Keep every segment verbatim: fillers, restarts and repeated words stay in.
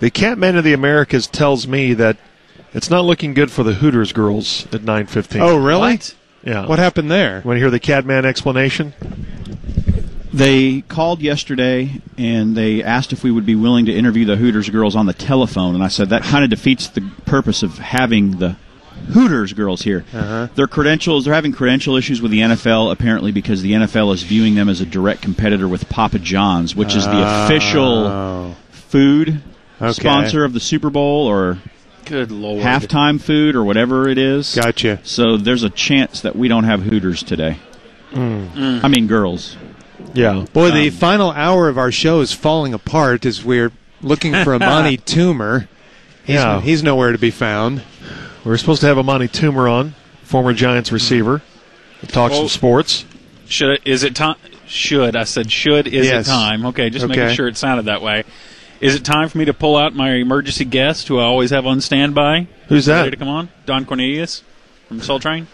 The Catman of the Americas tells me that it's not looking good for the Hooters girls at nine fifteen. Oh, really? What? Yeah. What happened there? Want to hear the Catman explanation? They called yesterday, and they asked if we would be willing to interview the Hooters girls on the telephone, and I said that kind of defeats the purpose of having the Hooters girls here. Uh-huh. Their credentials, they're having credential issues with the N F L, apparently because the N F L is viewing them as a direct competitor with Papa John's, which is the Oh. official food Okay. sponsor of the Super Bowl or Good Lord. halftime food or whatever it is. Gotcha. So there's a chance that we don't have Hooters today. Mm. I mean, girls. Yeah. Boy, the Um, final hour of our show is falling apart as we're looking for Amani Toomer. He's, Yeah. he's nowhere to be found. We were supposed to have Amani Toomer on, former Giants receiver. Talk Well, some sports. Should it, is it time? Should I said should is Yes. it time? Okay, just Okay. making sure it sounded that way. Is it time for me to pull out my emergency guest, who I always have on standby? Who's Ready that? to come on? Don Cornelius from Soul Train.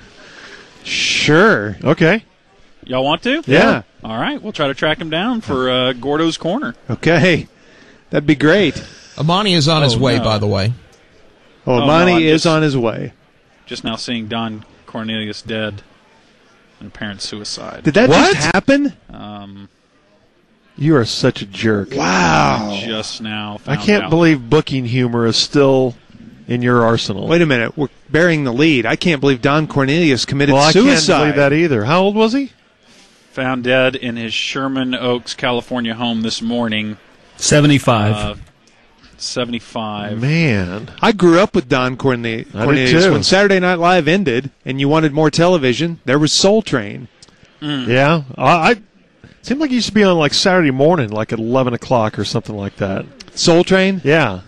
Sure. Okay. Y'all want to? Yeah. All right, we'll try to track him down for uh, Gordo's Corner. Okay. That'd be great. Amani is on his Oh, way, no. by the way. Oh, Oh, Amani no, I'm is just- on his way. Just now seeing Don Cornelius dead in apparent suicide. Did that What? just happen? Um, You are such a jerk. Wow. just now. I Found can't out. believe booking humor is still in your arsenal. Wait a minute. We're burying the lead. I can't believe Don Cornelius committed well, I suicide. can't believe that either. How old was he? Found dead in his Sherman Oaks, California home this morning. seventy-five. Uh, seventy-five. Man. I grew up with Don Corne- I did Cornelius. too. When Saturday Night Live ended and you wanted more television, there was Soul Train. Yeah. I, I it seemed like he used to be on like Saturday morning, like at eleven o'clock or something like that. Soul Train? Yeah.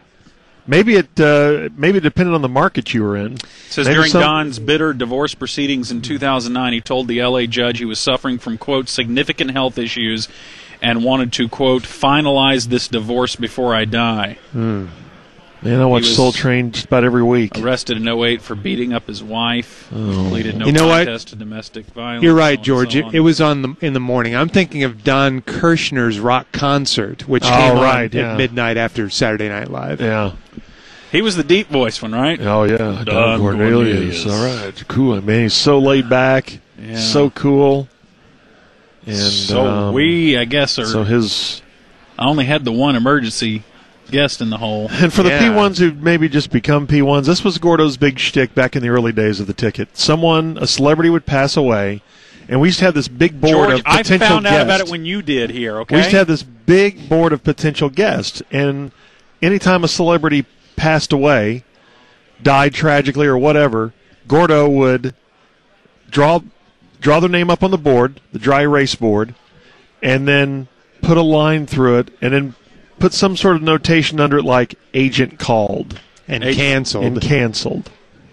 Maybe it uh, maybe it depended on the market you were in. It says Maybe during some- Don's bitter divorce proceedings in two thousand nine, he told the L A judge he was suffering from, quote, significant health issues and wanted to, quote, finalize this divorce before I die. Man, I watch was- Soul Train just about every week. Arrested in oh eight for beating up his wife. Oh. Pleaded no You know what? contest to domestic violence. You're so right, on and George. so It, on. it was on the in the morning. I'm thinking of Don Kirshner's rock concert, which Oh, came right, on yeah. at midnight after Saturday Night Live. Yeah. He was the deep voice one, right? Oh, yeah. Don, Don Cornelius. Cornelius. All right. Cool. Man, he's so laid back. Yeah. So cool. And so um, we, I guess, are. So his... I only had the one emergency guest in the hole. And for the Yeah. P ones who maybe just become P ones, this was Gordo's big shtick back in the early days of the ticket. Someone, a celebrity would pass away, and we used to have this big board George, of I potential found guests. out about it when you did here, okay? We used to have this big board of potential guests, and anytime a celebrity passed away, died tragically or whatever, Gordo would draw draw their name up on the board, the dry erase board, and then put a line through it, and then put some sort of notation under it like agent called And Hey, canceled. and canceled.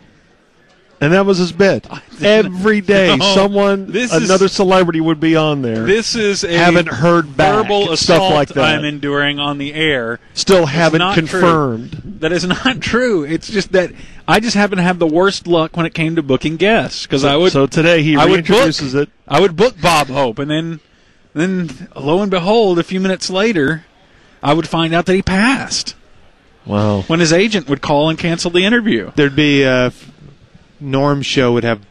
And that was his bit. Every day, No, someone, this is- another celebrity would be on there. This is a Haven't heard back, verbal stuff assault like that. I'm enduring on the air. Still haven't not confirmed. That is not true. It's just that I just happen to have the worst luck when it came to booking guests because I would So today he I would book- reintroduces it. I would book Bob Hope, and then then lo and behold, a few minutes later, I would find out that he passed Wow. when his agent would call and cancel the interview. There'd be uh, Norm's show would have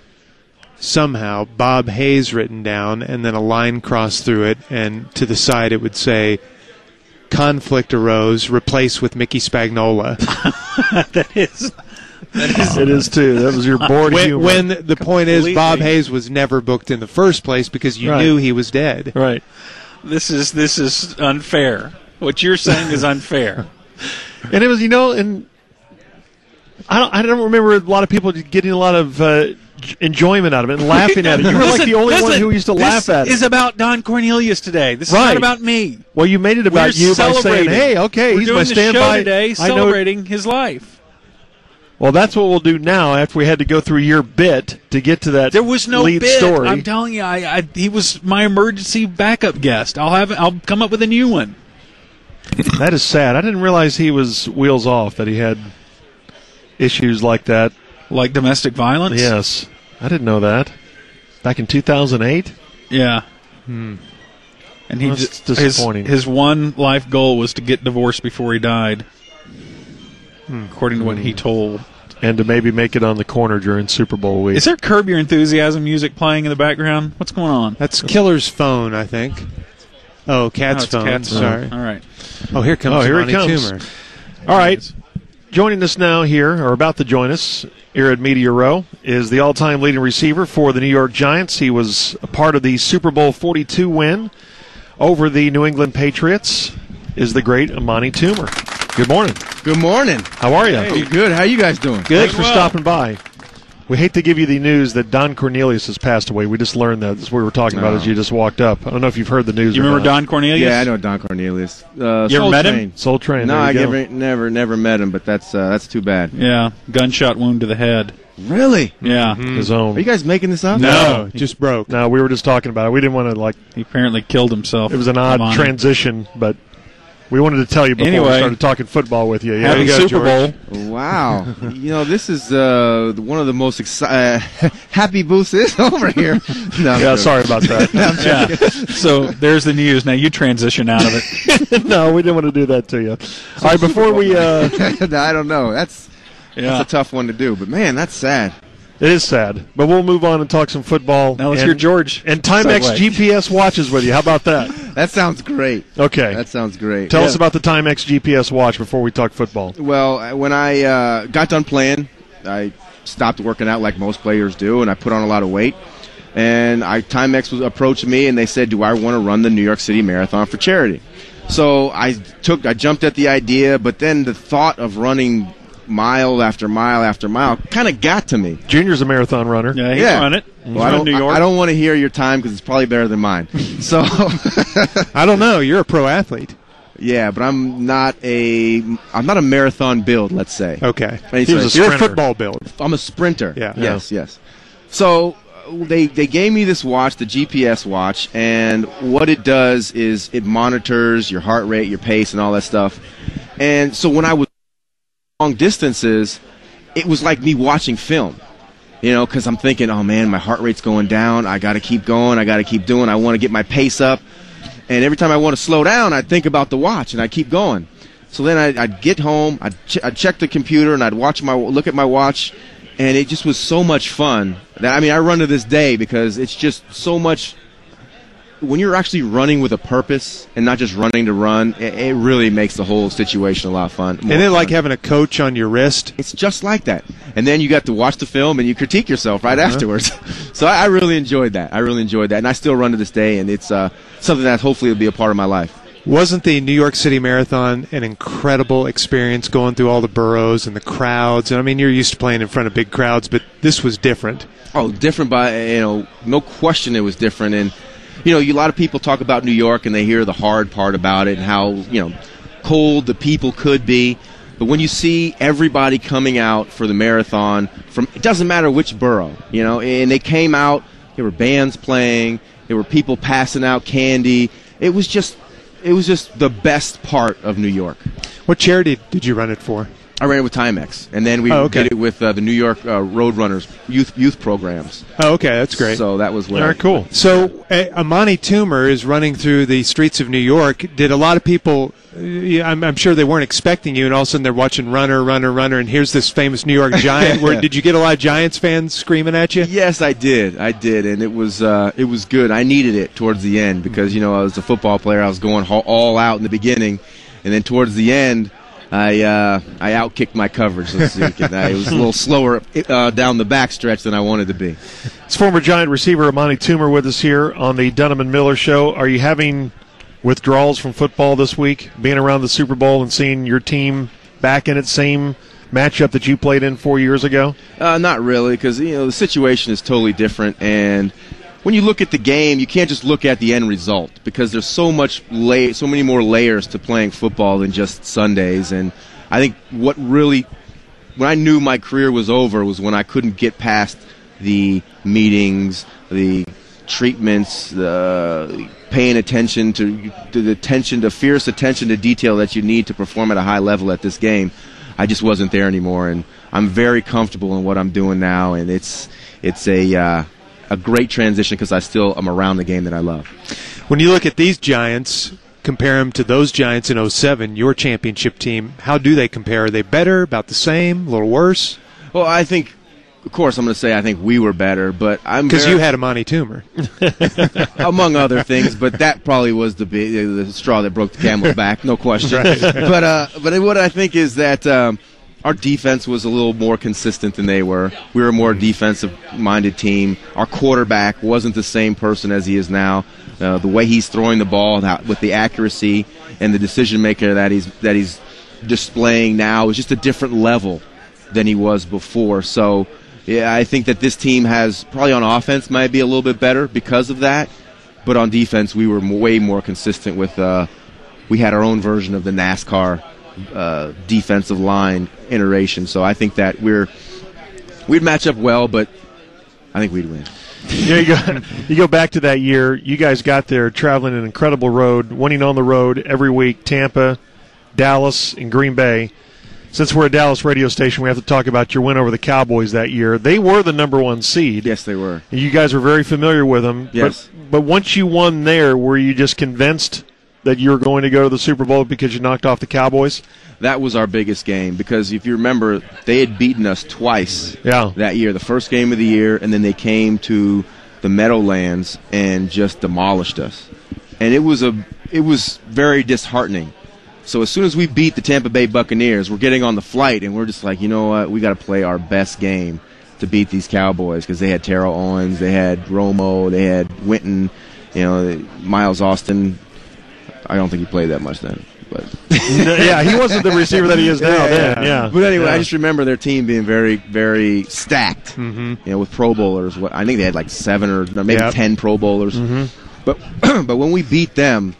somehow Bob Hayes written down, and then a line crossed through it, and to the side it would say, conflict arose, replaced with Mickey Spagnola. that is that is It is too. That was your board when, humor. when the point is, Completely. Bob Hayes was never booked in the first place because you Right. knew he was dead. right. this is this is unfair. What you're saying is unfair. And it was, you know, and I don't, I don't remember a lot of people getting a lot of uh, j- enjoyment out of it and laughing at it. You were like Listen, the only one listen, who used to laugh at This is it. about Don Cornelius today. This is Right. not about me. Well, you made it about We're you by saying, celebrating. "Hey, okay, We're he's doing my the standby." show today, I know. celebrating his life. Well, that's what we'll do now. After we had to go through your bit to get to that, There was no lead bit. story. I'm telling you, I, I, he was my emergency backup guest. I'll have. I'll come up with a new one. That is sad. I didn't realize he was wheels off. That he had issues like that. Like domestic violence. Yes, I didn't know that. Back in two thousand eight. Yeah. And And he That's just, his, disappointing. his one life goal was to get divorced before he died, according to what he told. And to maybe make it on the corner during Super Bowl week. Is there Curb Your Enthusiasm music playing in the background? What's going on? That's Killer's phone, I think. Oh, Cat's Oh, it's phone. Cat's phone. Sorry. All right. Oh, here comes Oh, here Monty he comes. Toomer. All right. Joining us now here, or about to join us, here at Media Row, is the all-time leading receiver for the New York Giants. He was a part of the Super Bowl forty-two win over the New England Patriots, is the great Amani Toomer. Good morning. Good morning. How are you? Hey, good. How you guys doing? Thanks for well. stopping by. We hate to give you the news that Don Cornelius has passed away. We just learned that. That's what we were talking about Oh. as you just walked up. I don't know if you've heard the news You or remember not. Don Cornelius? Yeah, I know Don Cornelius. Uh, You ever Soul met him? Train. Soul Train. No, there I you go. never, never, never met him. But that's uh, that's too bad. Yeah. Gunshot wound to the head. Really? Yeah. His own. Are you guys making this up? No, just broke. No, we were just talking about it. We didn't want to, like, He apparently killed himself. it was an odd Amani. transition, but we wanted to tell you before we Anyway. started talking football with you. Yeah. Happy go, Super George. Bowl. Wow. You know, this is uh, one of the most exciting. Uh, happy Boost is over here. No, I'm Yeah, joking. sorry about that. Yeah. So there's the news. Now you transition out of it. No, we didn't want to do that to you. All right, before we, uh, I don't know. That's Yeah. that's a tough one to do. But man, that's sad. it is sad, but we'll move on and talk some football. Now let's and, hear George. And Timex segue. G P S watches with you. How about that? That sounds great. Okay. That sounds great. Tell Yeah. us about the Timex G P S watch before we talk football. Well, when I uh, got done playing, I stopped working out like most players do, and I put on a lot of weight. And I Timex was approached me, and they said, "Do I want to run the New York City Marathon for charity?" So I took, I jumped at the idea, but then the thought of running mile after mile after mile kind of got to me. Junior's a marathon runner. Yeah, he's Yeah. run it. He's Well, I run don't, New York. I, I don't want to hear your time because it's probably better than mine. So, I don't know. You're a pro athlete. yeah, but I'm not a, I'm not a marathon build. Let's say. Okay. Any He was a sorts- You're a sprinter. football build. I'm a sprinter. Yeah. Yes, yes. So uh, they they gave me this watch, the G P S watch, and what it does is it monitors your heart rate, your pace, and all that stuff. And so when I was long distances, it was like me watching film. You know, because I'm thinking, oh man, my heart rate's going down. I got to keep going. I got to keep doing. I want to get my pace up. And every time I want to slow down, I'd think about the watch and I'd keep going. So then I'd, I'd get home, I'd, ch- I'd check the computer, and I'd watch my look at my watch, and it just was so much fun. That I mean, I run to this day because it's just so much. When you're actually running with a purpose and not just running to run, it, it really makes the whole situation a lot of fun. more And then, like fun. having a coach on your wrist. It's just like that. And then you got to watch the film and you critique yourself right Uh-huh. afterwards. So I, I really enjoyed that. I really enjoyed that. And I still run to this day, and it's uh, something that hopefully will be a part of my life. Wasn't the New York City Marathon an incredible experience going through all the boroughs and the crowds? And I mean, you're used to playing in front of big crowds, but this was different. Oh, different by, you know, no question it was different. And, you know, you, a lot of people talk about New York and they hear the hard part about it and how, you know, cold the people could be. But when you see everybody coming out for the marathon from, it doesn't matter which borough, you know, and they came out, there were bands playing, there were people passing out candy. It was just, it was just the best part of New York. What charity did you run it for? I ran it with Timex, and then we Oh, okay. did it with uh, the New York uh, Roadrunners youth youth programs. Oh, okay, that's great. So that was what All I- right, cool. So, uh, Amani Toomer is running through the streets of New York. Did a lot of people, uh, yeah, I'm, I'm sure they weren't expecting you, and all of a sudden they're watching Runner, Runner, Runner, and here's this famous New York Giant. Where, did you get a lot of Giants fans screaming at you? Yes, I did. I did, and it was uh, it was good. I needed it towards the end because you know I was a football player. I was going ho- all out in the beginning, and then towards the end, I uh, I outkicked my coverage. Let's see, and I, it was a little slower uh, down the back stretch than I wanted to be. It's former Giant receiver Amani Toomer with us here on the Dunham and Miller Show. Are you having withdrawals from football this week, being around the Super Bowl and seeing your team back in its same matchup that you played in four years ago? Uh, not really, because you know the situation is totally different, and when you look at the game, you can't just look at the end result because there's so much lay, so many more layers to playing football than just Sundays. And I think what really, when I knew my career was over, was when I couldn't get past the meetings, the treatments, the paying attention to, to the attention, the fierce attention to detail that you need to perform at a high level at this game. I just wasn't there anymore, and I'm very comfortable in what I'm doing now, and it's it's a uh, a great transition because I still am around the game that I love. When you look at these Giants, compare them to those Giants in oh seven, your championship team, how do they compare? Are they better, about the same, a little worse? Well, I think, of course, I'm going to say I think we were better, but I'm because very- you had a Monty Tumor, among other things. But that probably was the big, the straw that broke the camel's back, no question. But uh, but what I think is that um, our defense was a little more consistent than they were. We were a more defensive-minded team. Our quarterback wasn't the same person as he is now. Uh, the way he's throwing the ball with the accuracy and the decision maker that he's that he's displaying now is just a different level than he was before. So. Yeah, I think that this team has probably on offense might be a little bit better because of that, but on defense we were way more consistent with. Uh, we had our own version of the NASCAR uh, defensive line iteration, so I think that we're we'd match up well, but I think we'd win. Yeah, you go, you go back to that year. You guys got there traveling an incredible road, winning on the road every week. Tampa, Dallas, and Green Bay. Since we're a Dallas radio station, we have to talk about your win over the Cowboys that year. They were the number one seed. Yes, they were. You guys were very familiar with them. Yes. But, but once you won there, were you just convinced that you were going to go to the Super Bowl because you knocked off the Cowboys? That was our biggest game because if you remember, they had beaten us twice yeah. that year. The first game of the year, and then they came to the Meadowlands and just demolished us. And it was a it was very disheartening. So as soon as we beat the Tampa Bay Buccaneers, we're getting on the flight, and we're just like, you know what, we got to play our best game to beat these Cowboys because they had Terrell Owens, they had Romo, they had Winton, you know, Miles Austin. I don't think he played that much then, but yeah, he wasn't the receiver that he is now. yeah, then, yeah. yeah. But anyway, yeah. I just remember their team being very, very stacked. Mm-hmm. You know, with Pro Bowlers. What I think they had like seven or maybe yep. ten Pro Bowlers. Mm-hmm. But but when we beat them,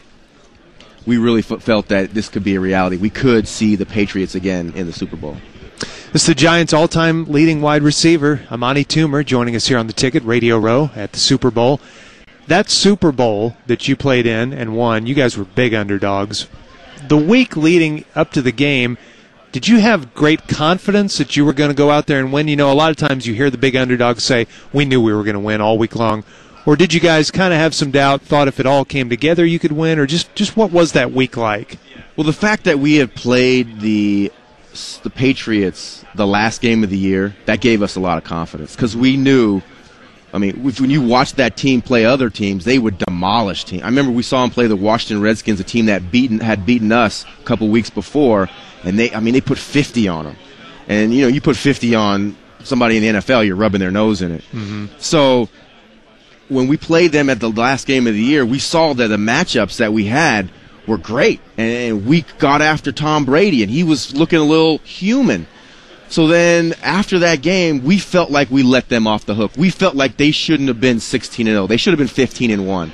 we really f- felt that this could be a reality. We could see the Patriots again in the Super Bowl. This is the Giants' all-time leading wide receiver, Amani Toomer, joining us here on the Ticket Radio Row at the Super Bowl. That Super Bowl that you played in and won, you guys were big underdogs. The week leading up to the game, did you have great confidence that you were going to go out there and win? You know, a lot of times you hear the big underdogs say, we knew we were going to win all week long. Or did you guys kind of have some doubt, thought if it all came together you could win, or just, just what was that week like? Well, the fact that we had played the the Patriots the last game of the year, that gave us a lot of confidence because we knew, I mean, if, when you watched that team play other teams, they would demolish teams. I remember we saw them play the Washington Redskins, a team that beaten had beaten us a couple weeks before, and they, I mean, they put fifty on them. And, you know, you put fifty on somebody in the N F L, you're rubbing their nose in it. Mm-hmm. So when we played them at the last game of the year, we saw that the matchups that we had were great. And we got after Tom Brady, and he was looking a little human. So then after that game, we felt like we let them off the hook. We felt like they shouldn't have been sixteen and oh. They should have been fifteen and one.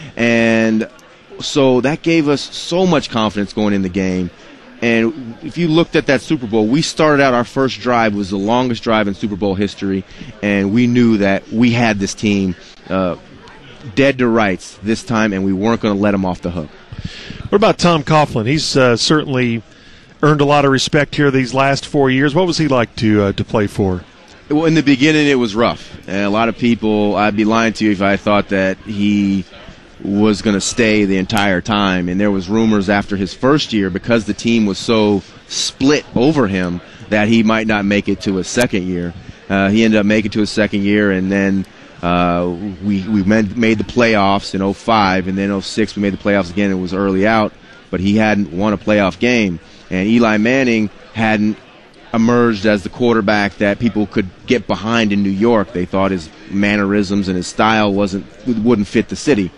And so that gave us so much confidence going in the game. And if you looked at that Super Bowl, we started out, our first drive was the longest drive in Super Bowl history, and we knew that we had this team uh, dead to rights this time, and we weren't going to let them off the hook. What about Tom Coughlin? He's uh, certainly earned a lot of respect here these last four years. What was he like to uh, to play for? Well, in the beginning, it was rough. And a lot of people, I'd be lying to you if I thought that he was going to stay the entire time. And there was rumors after his first year, because the team was so split over him, that he might not make it to his second year. Uh, he ended up making it to his second year, and then uh, we we made the playoffs in oh five, and then oh six we made the playoffs again. It was early out, but he hadn't won a playoff game. And Eli Manning hadn't emerged as the quarterback that people could get behind in New York. They thought his mannerisms and his style wasn't wouldn't fit the city.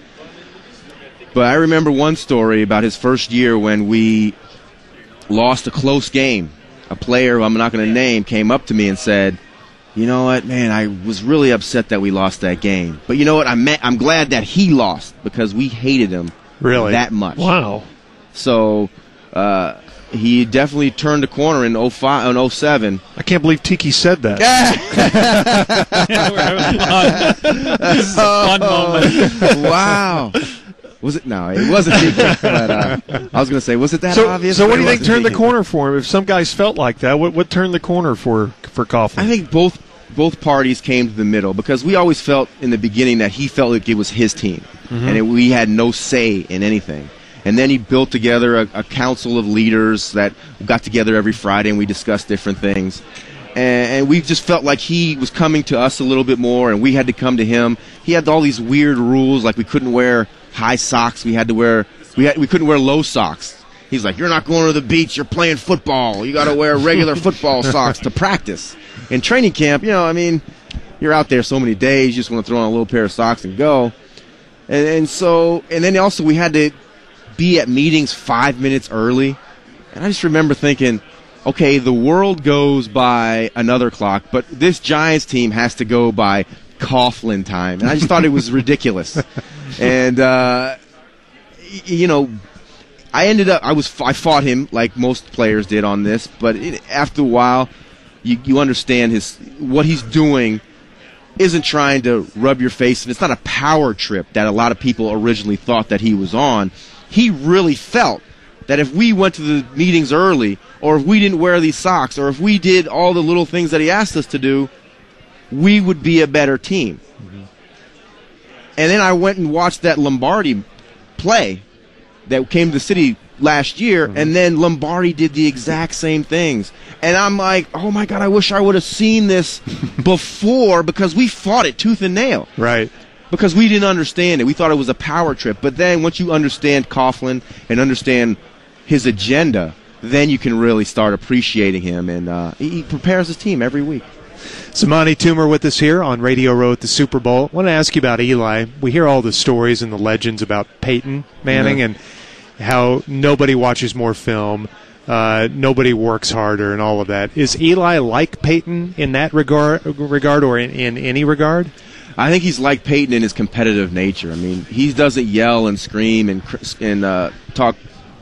But I remember one story about his first year when we lost a close game. A player who I'm not going to name came up to me and said, you know what, man, I was really upset that we lost that game. But you know what, I'm, I'm glad that he lost because we hated him really that much. Wow. So uh, he definitely turned the corner in oh five, in oh seven. I can't believe Tiki said that. This is a fun moment. Wow. Was it? No, it wasn't Tiki. But, uh, I was going to say, was it that So, obvious? so what But do you it think wasn't turned the Tiki. corner for him? If some guys felt like that, what what turned the corner for for Coughlin? I think both both parties came to the middle, because we always felt in the beginning that he felt like it was his team, mm-hmm. and it, we had no say in anything. And then he built together a, a council of leaders that got together every Friday, and we discussed different things. And, and we just felt like he was coming to us a little bit more, and we had to come to him. He had all these weird rules, like we couldn't wear high socks. We had to wear we had we couldn't wear low socks. He's like, you're not going to the beach. You're playing football. You got to wear regular football socks to practice. In training camp, you know, I mean, you're out there so many days. You just want to throw on a little pair of socks and go. And, and so, and then also we had to be at meetings five minutes early. And I just remember thinking, okay, the world goes by another clock, but this Giants team has to go by Coughlin time. And I just thought it was ridiculous. And, uh, you know, I ended up, I was, I fought him like most players did on this, but it, after a while, you, you understand his, what he's doing isn't trying to rub your face, and it's not a power trip that a lot of people originally thought that he was on. He really felt that if we went to the meetings early, or if we didn't wear these socks, or if we did all the little things that he asked us to do, we would be a better team. Mm-hmm. And then I went and watched that Lombardi play that came to the city last year, mm-hmm. and then Lombardi did the exact same things. And I'm like, oh my God, I wish I would have seen this before, because we fought it tooth and nail. Right. Because we didn't understand it. We thought it was a power trip. But then once you understand Coughlin and understand his agenda, then you can really start appreciating him. And uh, he prepares his team every week. So Monty Toomer with us here on Radio Row at the Super Bowl. I want to ask you about Eli. We hear all the stories and the legends about Peyton Manning mm-hmm. and how nobody watches more film, uh, nobody works harder, and all of that. Is Eli like Peyton in that regard, regard or in, in any regard? I think he's like Peyton in his competitive nature. I mean, he doesn't yell and scream and and uh, talk,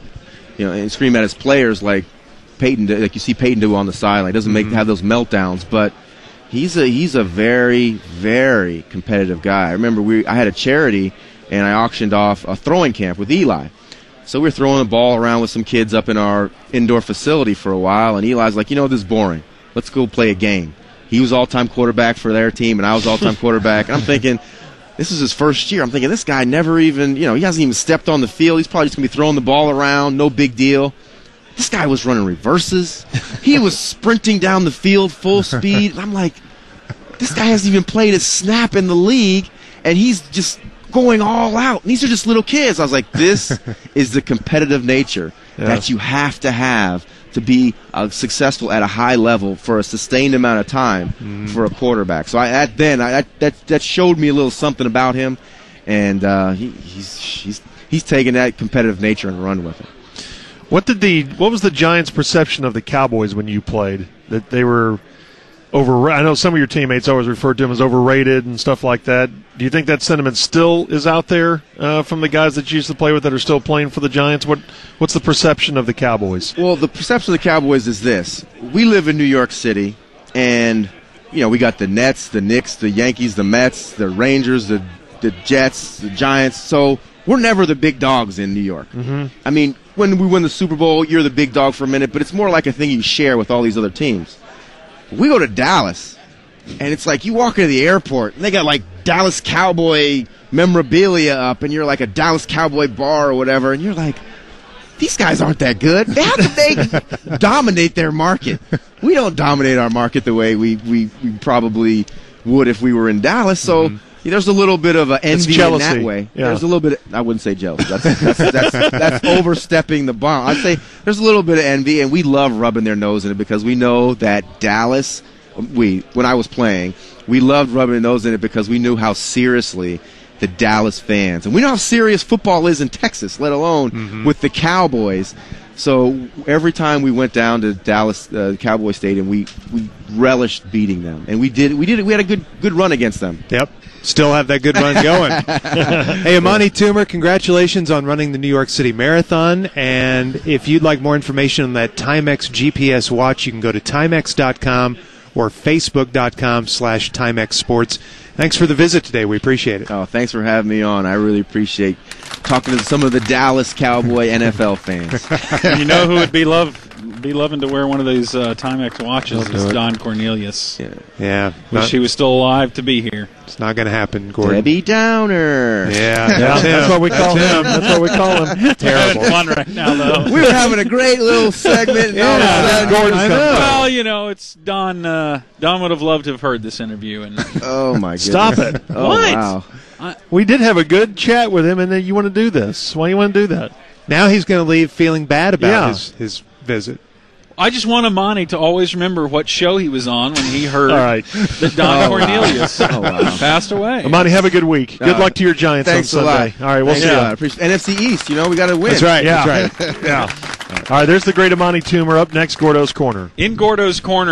you know, and scream at his players like Peyton, like you see Peyton do on the sideline. He doesn't make mm-hmm. have those meltdowns, but he's a he's a very very competitive guy. I remember we I had a charity and I auctioned off a throwing camp with Eli. So we were throwing the ball around with some kids up in our indoor facility for a while, and Eli's like, you know, this is boring. Let's go play a game. He was all-time quarterback for their team, and I was all-time quarterback. And I'm thinking, this is his first year. I'm thinking, this guy never even, you know, he hasn't even stepped on the field. He's probably just going to be throwing the ball around, no big deal. This guy was running reverses. He was sprinting down the field full speed. And I'm like, this guy hasn't even played a snap in the league, and he's just going all out. And these are just little kids. I was like, this is the competitive nature yeah. that you have to have to be uh, successful at a high level for a sustained amount of time mm. for a quarterback. So I, at then, I, that that showed me a little something about him, and uh, he, he's he's he's taken that competitive nature and run with it. What did the what was the Giants' perception of the Cowboys when you played? That they were over. I know some of your teammates always referred to them as overrated and stuff like that. Do you think that sentiment still is out there uh, from the guys that you used to play with that are still playing for the Giants? What What's the perception of the Cowboys? Well, the perception of the Cowboys is this. We live in New York City, and, you know, we got the Nets, the Knicks, the Yankees, the Mets, the Rangers, the, the Jets, the Giants. So we're never the big dogs in New York. Mm-hmm. I mean, when we win the Super Bowl, you're the big dog for a minute, but it's more like a thing you share with all these other teams. We go to Dallas, and it's like you walk into the airport, and they got, like, Dallas Cowboy memorabilia up, and you're like a Dallas Cowboy bar or whatever, and you're like, these guys aren't that good. How can they dominate their market? We don't dominate our market the way we, we, we probably would if we were in Dallas, so mm-hmm. yeah, there's a little bit of a envy in that way. Yeah. There's a little bit of, I wouldn't say jealous. That's, that's, that's, that's overstepping the bound. I'd say there's a little bit of envy, and we love rubbing their nose in it because we know that Dallas, we when I was playing, we loved rubbing their nose in it because we knew how seriously the Dallas fans, and we know how serious football is in Texas, let alone mm-hmm. with the Cowboys. So every time we went down to Dallas uh, Cowboy Stadium, we, we relished beating them, and we did we did it. We had a good good run against them. Yep. Still have that good run going. Hey, Amani Toomer, congratulations on running the New York City Marathon. And if you'd like more information on that Timex G P S watch, you can go to Timex dot com or Facebook dot com slash Timex Sports. Thanks for the visit today. We appreciate it. Oh, thanks for having me on. I really appreciate talking to some of the Dallas Cowboy N F L fans. You know who would be love be loving to wear one of these uh, Timex watches. Don't Is do it. Don Cornelius. Yeah. Yeah. Wish not- he was still alive to be here. it's not going to happen, Gordon. Debbie Downer. Yeah, Yeah, that's, that's him. what we call him. That's what we call him. Terrible. Fun right now, though. We were having a great little segment. and all of a Yeah. sudden- Gordon I comes know. back. Well, you know, it's Don. Uh, Don would have loved to have heard this interview, and Oh my goodness. Stop it. Oh, What? wow. We did have a good chat with him, and then you want to do this. Why do you want to do that? Now he's going to leave feeling bad about Yeah. his, his visit. I just want Amani to always remember what show he was on when he heard All right. that Don Oh, wow. Cornelius Oh, wow. passed away. Amani, have a good week. Good Uh, luck to your Giants Thanks on a Sunday. lot. All right, we'll Thanks see a you. lot. Appreciate- N F C East, you know, we got to win. That's right. Yeah. That's right. Yeah. All right, there's the great Amani Toomer. Up next, Gordo's Corner. In Gordo's Corner.